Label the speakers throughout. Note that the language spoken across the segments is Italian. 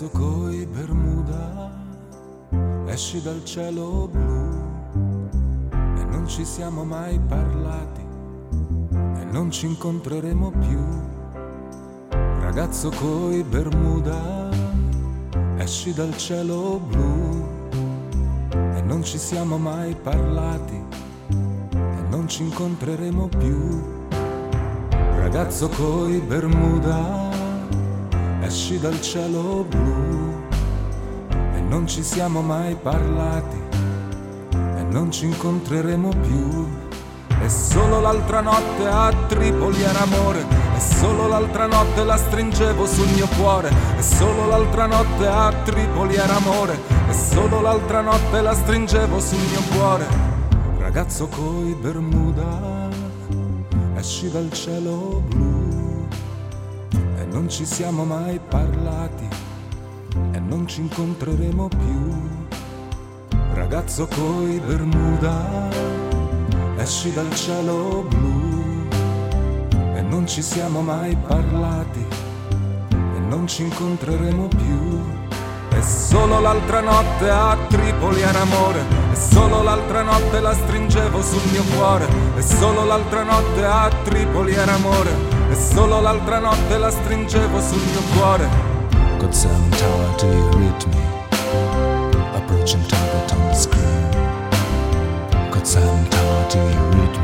Speaker 1: Ragazzo coi Bermuda, esci dal cielo blu e non ci siamo mai parlati e non ci incontreremo più. Ragazzo coi Bermuda, esci dal cielo blu e non ci siamo mai parlati e non ci incontreremo più. Ragazzo coi Bermuda, esci dal cielo blu e non ci siamo mai parlati e non ci incontreremo più. E solo l'altra notte a Tripoli era amore, e solo l'altra notte la stringevo sul mio cuore, e solo l'altra notte a Tripoli era amore, e solo l'altra notte la stringevo sul mio cuore. Ragazzo coi Bermuda, esci dal cielo blu e non ci siamo mai parlati e non ci incontreremo più. Ragazzo coi Bermuda, esci dal cielo blu e non ci siamo mai parlati e non ci incontreremo più. E solo l'altra notte a Tripoli era amore, e solo l'altra notte la stringevo sul mio cuore, e solo l'altra notte a Tripoli era amore, e solo l'altra notte la stringevo sul mio cuore.
Speaker 2: God Seven Tower, do you read me? Approaching target on the screen. God Seven Tower, do you read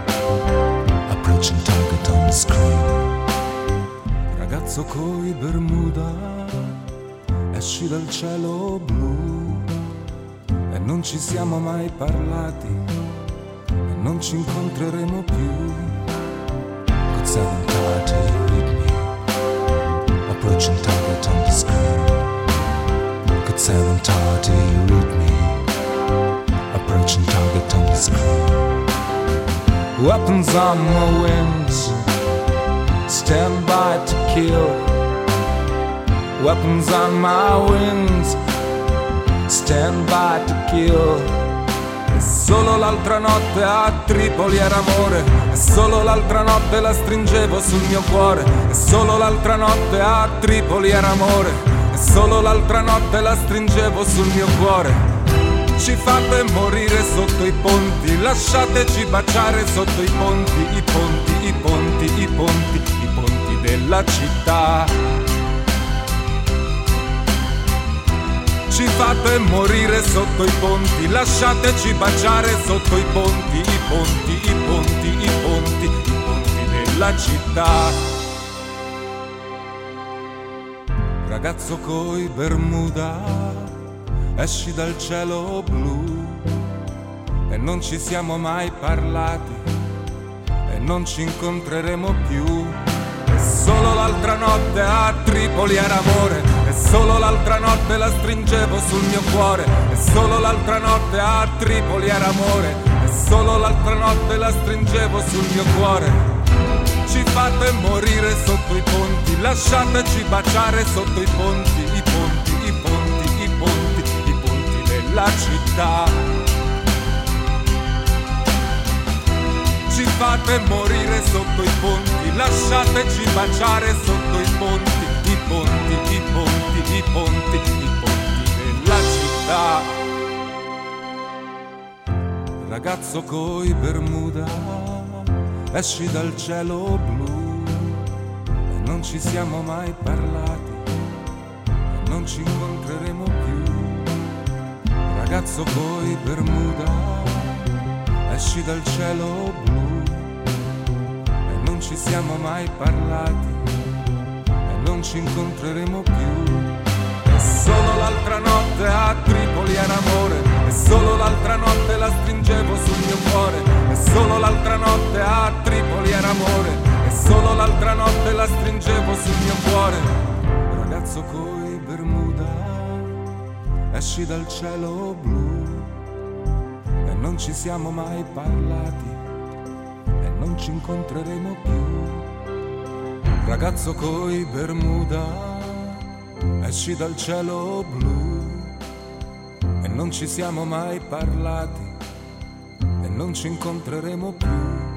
Speaker 2: me? Approaching target on the screen.
Speaker 1: Ragazzo coi Bermuda, esci dal cielo blu e non ci siamo mai parlati e non ci incontreremo più.
Speaker 2: God Seven Tower, do you read me? Approaching target on the screen. God Seven Tower, do you read me? Approaching target on the screen.
Speaker 1: Weapons on my wings, stand by to kill. Weapons on my wings, stand by to kill. E solo l'altra notte a Tripoli era amore, e solo l'altra notte la stringevo sul mio cuore, e solo l'altra notte a Tripoli era amore, e solo l'altra notte la stringevo sul mio cuore. Ci fate morire sotto i ponti, lasciateci baciare sotto i ponti, i ponti, i ponti, i ponti, i ponti della città. Ci fate morire sotto i ponti, lasciateci baciare sotto i ponti, i ponti, i ponti, i ponti, i ponti della città. Ragazzo coi Bermuda, esci dal cielo blu e non ci siamo mai parlati e non ci incontreremo più. E solo l'altra notte a Tripoli era amore, e solo l'altra notte la stringevo sul mio cuore, e solo l'altra notte a Tripoli era amore, e solo l'altra notte la stringevo sul mio cuore. Ci fate morire sotto i ponti, lasciateci baciare sotto i ponti, i ponti, i ponti, i ponti, i ponti della città. Ci fate morire sotto i ponti, lasciateci baciare sotto i ponti, i ponti, i ponti, i ponti, i ponti della città. Ragazzo coi Bermuda, esci dal cielo blu e non ci siamo mai parlati e non ci incontreremo più. Ragazzo coi Bermuda, esci dal cielo blu e non ci siamo mai parlati e non ci incontreremo più. E solo l'altra notte a Tripoli era amore, e solo l'altra notte la stringevo sul mio cuore, e solo l'altra notte a Tripoli era amore, e solo l'altra notte la stringevo sul mio cuore. Ragazzo coi Bermuda, esci dal cielo blu e non ci siamo mai parlati e non ci incontreremo più. Ragazzo coi Bermuda, esci dal cielo blu e non ci siamo mai parlati e non ci incontreremo più.